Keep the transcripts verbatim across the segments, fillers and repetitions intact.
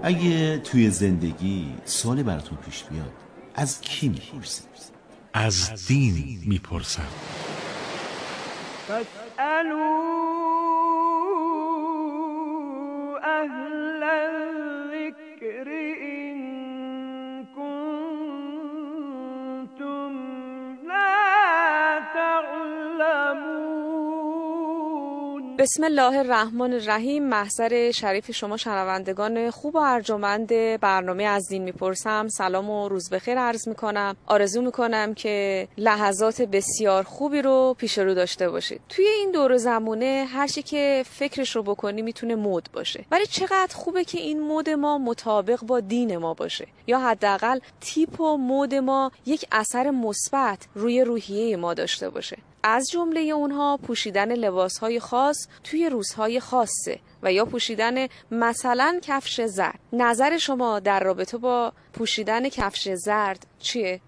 اگه توی زندگی سوالی براتون پیش بیاد از کی میپرسید؟ از دین میپرسم. فاسألوا اهل الذکر ان کنتم لا تعلمون. بسم الله الرحمن الرحیم. محضر شریف شما شنوندگان خوب و ارجمند برنامه از دین میپرسم سلام و روز بخیر عرض میکنم. آرزو میکنم که لحظات بسیار خوبی رو پیش رو داشته باشید. توی این دور زمونه هر چی که فکرش رو بکنی میتونه مد باشه، ولی چقدر خوبه که این مد ما مطابق با دین ما باشه، یا حداقل تیپ و مد ما یک اثر مثبت روی روحیه ما داشته باشه. از جمله اونها پوشیدن لباسهای خاص توی روزهای خاصه و یا پوشیدن مثلا کفش زرد. نظر شما در رابطه با پوشیدن کفش زرد چیه؟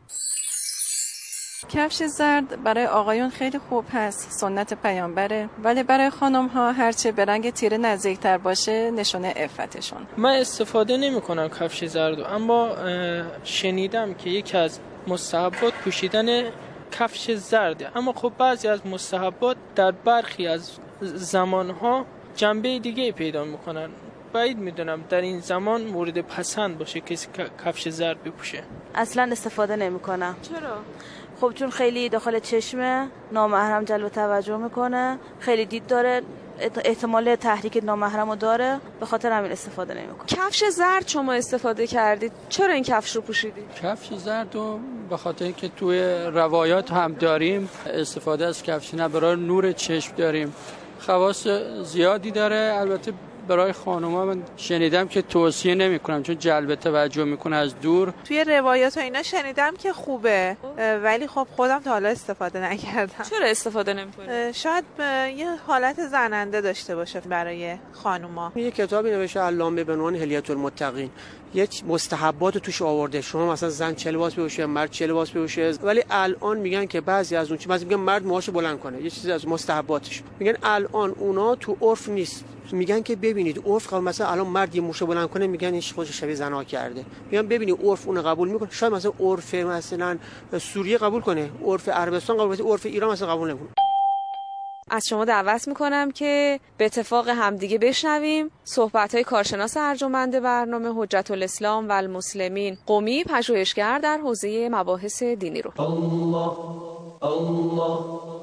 کفش زرد برای آقایون خیلی خوب هست، سنت پیامبره، ولی برای خانم ها هرچه به رنگ تیره نزدیکتر باشه نشونه عفتشون. من استفاده نمی کنم کفش زرد، اما شنیدم که یکی از مستحبات پوشیدن کفش زرده، اما خب بعضی از مستحبات در برخی از زمانها جنبه دیگه پیدا میکنن. بعید میدونم در این زمان مورد پسند باشه کسی کفش زرد بپوشه. اصلا استفاده نمی کنم. چرا؟ خب چون خیلی داخل چشمه، نامحرم جلب توجه میکنه، خیلی دید داره، احتمال تحریک نامحرمو داره، به خاطر همین استفاده نمیکنم. کفش زرد شما استفاده کردید، چرا این کفش رو پوشیدید؟ کفش زرد رو به خاطر اینکه توی روایات هم داریم استفاده از کفش نه برای نور چشم داریم، خواص زیادی داره. البته برای خانوما من شنیدم که توصیه نمی کنم چون جلب توجه میکنه از دور. توی روایات و اینا شنیدم که خوبه، ولی خب خودم تا حالا استفاده نکردم. چرا استفاده نمی‌کنی؟ شاید یه حالت زننده داشته باشه برای خانوما. یه کتابی نوشته علامه به عنوان هلیة المتقین، یه مستحبات توش آورده. شما مثلا زن چه لباس بپوشه، مرد چه لباس بپوشه، ولی الان میگن که بعضی از اون چیزا مثلا میگن مرد موهاشو بلند کنه، یه چیزی از مستحباتش میگن الان اونا تو عرف نیست. میگن که ببینید عرف مثلا الان مرد یه موشو بلند کنه میگن این خودش شبیه زنا کرده. میگن ببینید عرف اون قبول میکنه، شاید مثلا عرف مثلا سوریه قبول کنه، عرف عربستان قبول کنه، عرف ایران مثلا قبول نمیکنه. از شما دعوت میکنم که به اتفاق همدیگه بشنویم صحبت‌های کارشناس ارجمند برنامه حجت الاسلام و المسلمین قمی، پژوهشگر در حوزه مباحث دینی رو. الله الله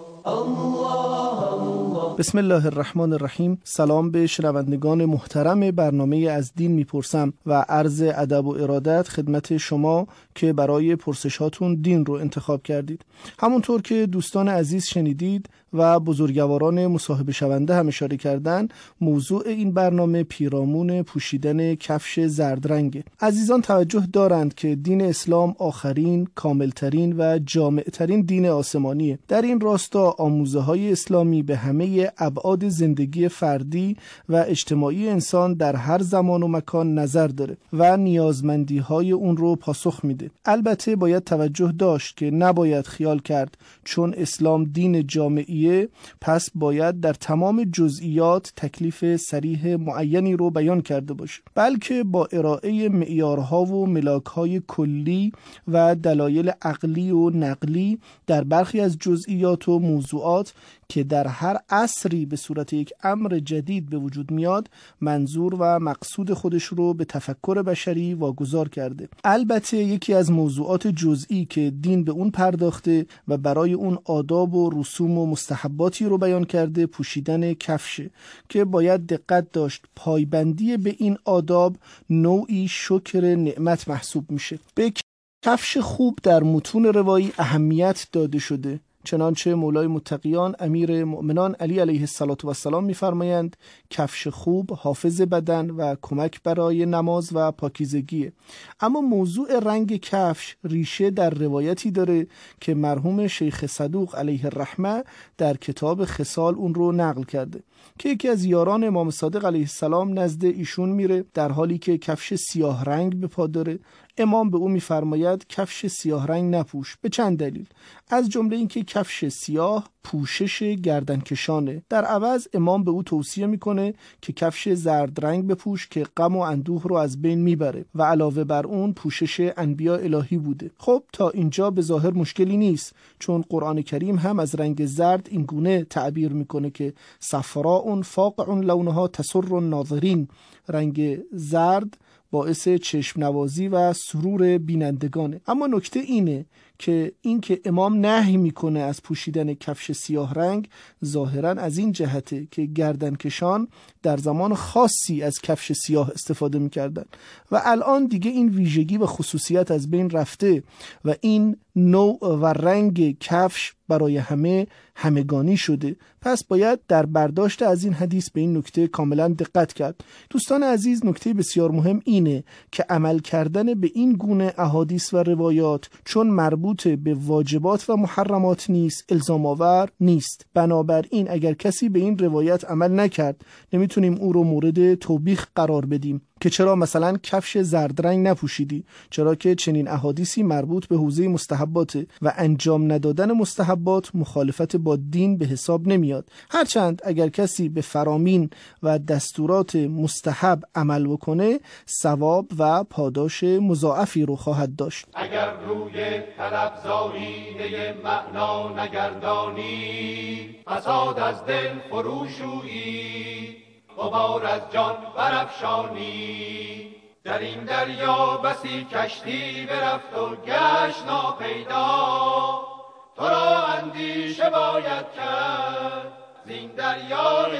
الله. بسم الله الرحمن الرحیم. سلام به شنوندگان محترم برنامه از دین میپرسم و عرض ادب و ارادت خدمت شما که برای پرسشاتون دین رو انتخاب کردید. همونطور که دوستان عزیز شنیدید و بزرگواران مصاحبه شونده هم اشاره کردن، موضوع این برنامه پیرامون پوشیدن کفش زرد رنگه. عزیزان توجه دارند که دین اسلام آخرین، کاملترین و جامعترین دین آسمانیه. در این راستا آموزه های اسلامی به همه ابعاد زندگی فردی و اجتماعی انسان در هر زمان و مکان نظر داره و نیازمندی های اون رو پاسخ میده. البته باید توجه داشت که نباید خیال کرد چون اسلام دین جامعیه پس باید در تمام جزئیات تکلیف صریح معینی رو بیان کرده باشه، بلکه با ارائه معیارها و ملاکهای کلی و دلایل عقلی و نقلی در برخی از جزئیات و موضوعات که در هر عصری به صورت یک امر جدید به وجود میاد منظور و مقصود خودش رو به تفکر بشری واگذار کرده. البته یکی از موضوعات جزئی که دین به اون پرداخته و برای اون آداب و رسوم و مستحباتی رو بیان کرده پوشیدن کفشه که باید دقت داشت پایبندی به این آداب نوعی شکر نعمت محسوب میشه. به کفش خوب در متون روایی اهمیت داده شده، چنانچه مولای متقیان امیر مؤمنان علی علیه السلام می‌فرمایند کفش خوب حافظ بدن و کمک برای نماز و پاکیزگیه. اما موضوع رنگ کفش ریشه در روایتی داره که مرحوم شیخ صدوق علیه الرحمه در کتاب خصال اون رو نقل کرده که یکی از یاران امام صادق علیه السلام نزد ایشون میره در حالی که کفش سیاه رنگ به پا داره. امام به او می‌فرماید کفش سیاه رنگ نپوش، به چند دلیل. از جمله اینکه کفش سیاه پوشش گردنکشانه. در عوض امام به او توصیه میکنه که کفش زرد رنگ بپوش که غم و اندوه رو از بین میبره و علاوه بر اون پوشش انبیا الهی بوده. خب تا اینجا به ظاهر مشکلی نیست، چون قرآن کریم هم از رنگ زرد این گونه تعبیر میکنه که صفراء فاقع لونها تسر الناظرین، رنگ زرد باعث چشم نوازی و سرور بینندگانه. اما نکته اینه که این که امام نهی میکنه از پوشیدن کفش سیاه رنگ ظاهرا از این جهته که گردنکشان در زمان خاصی از کفش سیاه استفاده میکردن و الان دیگه این ویژگی و خصوصیت از بین رفته و این نوع و رنگ کفش برای همه همگانی شده. پس باید در برداشت از این حدیث به این نکته کاملا دقت کرد. دوستان عزیز، نکته بسیار مهم اینه که عمل کردن به این گونه احادیث و روایات چون مربوط به واجبات و محرمات نیست، الزام آور نیست. بنابراین اگر کسی به این روایت عمل نکرد نمیتونیم او رو مورد توبیخ قرار بدیم که چرا مثلا کفش زرد رنگ نپوشیدی، چرا که چنین احادیثی مربوط به حوزه مستحباته و انجام ندادن مستحبات مخالفت با دین به حساب نمیاد. هرچند اگر کسی به فرامین و دستورات مستحب عمل بکنه ثواب و پاداش مضاعفی رو خواهد داشت. اگر روی طلب زاییده معنا نگردانی، فساد از دل فروشویی، غبار از جان برافشانی. در این دریا بسی کشتی برفت و گشت ناپیدا، تو را اندیشه باید کرد زین دریای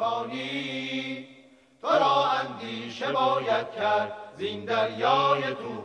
طوفانی، تو را اندیشه باید کرد زین دریای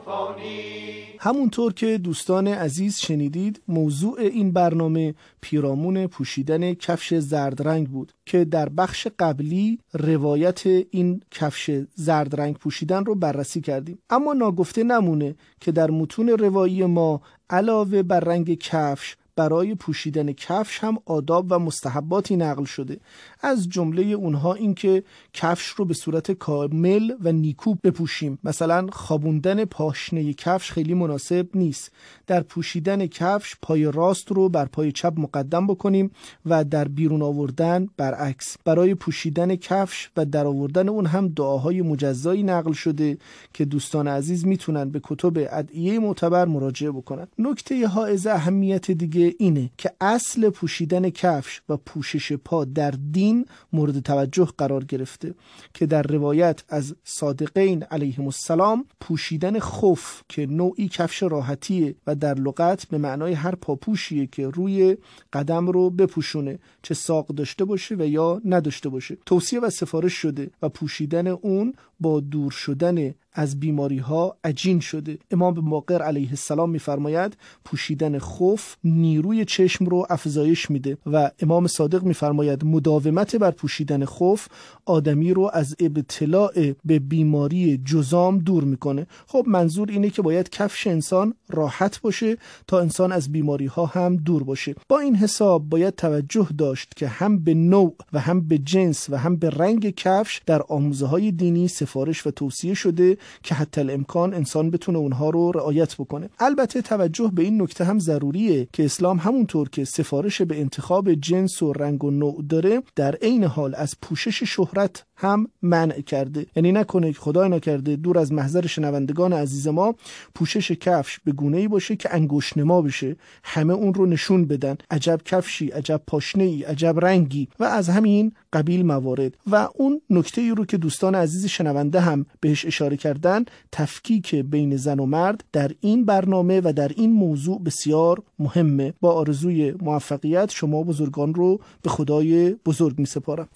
طوفانی. همونطور که دوستان عزیز شنیدید، موضوع این برنامه پیرامون پوشیدن کفش زرد رنگ بود که در بخش قبلی روایت این کفش زرد رنگ پوشیدن رو بررسی کردیم. اما ناگفته نمونه که در متون روایی ما علاوه بر رنگ کفش برای پوشیدن کفش هم آداب و مستحباتی نقل شده. از جمله اونها این که کفش رو به صورت کامل و نیکو بپوشیم. مثلا خوابوندن پاشنه کفش خیلی مناسب نیست. در پوشیدن کفش پای راست رو بر پای چپ مقدم بکنیم و در بیرون آوردن برعکس. برای پوشیدن کفش و در آوردن اون هم دعاهای مجزایی نقل شده که دوستان عزیز میتونن به کتب ادعیه معتبر مراجعه بکنن. نکته حائز اهمیت دیگه اینه که اصل پوشیدن کفش و پوشش پا در دین مورد توجه قرار گرفته که در روایت از صادقین علیهم السلام پوشیدن خف که نوعی کفش راحتیه و در لغت به معنای هر پاپوشیه که روی قدم رو بپوشونه، چه ساق داشته باشه و یا نداشته باشه، توصیه و سفارش شده و پوشیدن اون با دور شدن از بیماری ها عجین شده. امام باقر علیه السلام میفرماید پوشیدن خف نیروی چشم رو افزایش میده و امام صادق میفرماید مداومت بر پوشیدن خف آدمی رو از ابتلاع به بیماری جذام دور میکنه. خب منظور اینه که باید کفش انسان راحت باشه تا انسان از بیماری ها هم دور باشه. با این حساب باید توجه داشت که هم به نوع و هم به جنس و هم به رنگ کفش در آموزه های دینی سفارش و توصیه شده که حتی الامکان انسان بتونه اونها رو رعایت بکنه. البته توجه به این نکته هم ضروریه که اسلام همونطور که سفارش به انتخاب جنس و رنگ و نوع داره، در عین حال از پوشش شهرت هم منع کرده. یعنی نکنه خدای نکرده دور از محضر شنوندگان عزیز ما پوشش کفش به گونه‌ای باشه که انگشت‌نما بشه، همه اون رو نشون بدن، عجب کفشی، عجب پاشنه‌ای، عجب رنگی و از همین قبیل موارد. و اون نکته‌ای رو که دوستان عزیز شنونده هم بهش اشاره کردن، تفکیک بین زن و مرد در این برنامه و در این موضوع بسیار مهمه. با آرزوی موفقیت شما بزرگان رو به خدای بزرگ می‌سپارم.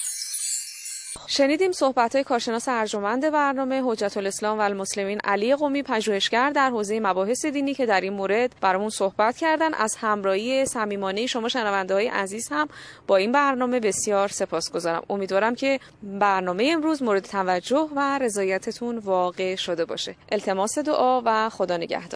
شنیدیم صحبت‌های کارشناس ارجمند برنامه حجت الاسلام و المسلمین علی قمی، پژوهشگر در حوزه مباحث دینی که در این مورد برامون صحبت کردن. از همراهی صمیمانه شما شنونده‌های عزیز هم با این برنامه بسیار سپاسگزارم. امیدوارم که برنامه امروز مورد توجه و رضایتتون واقع شده باشه. التماس دعا و خدا نگهدار.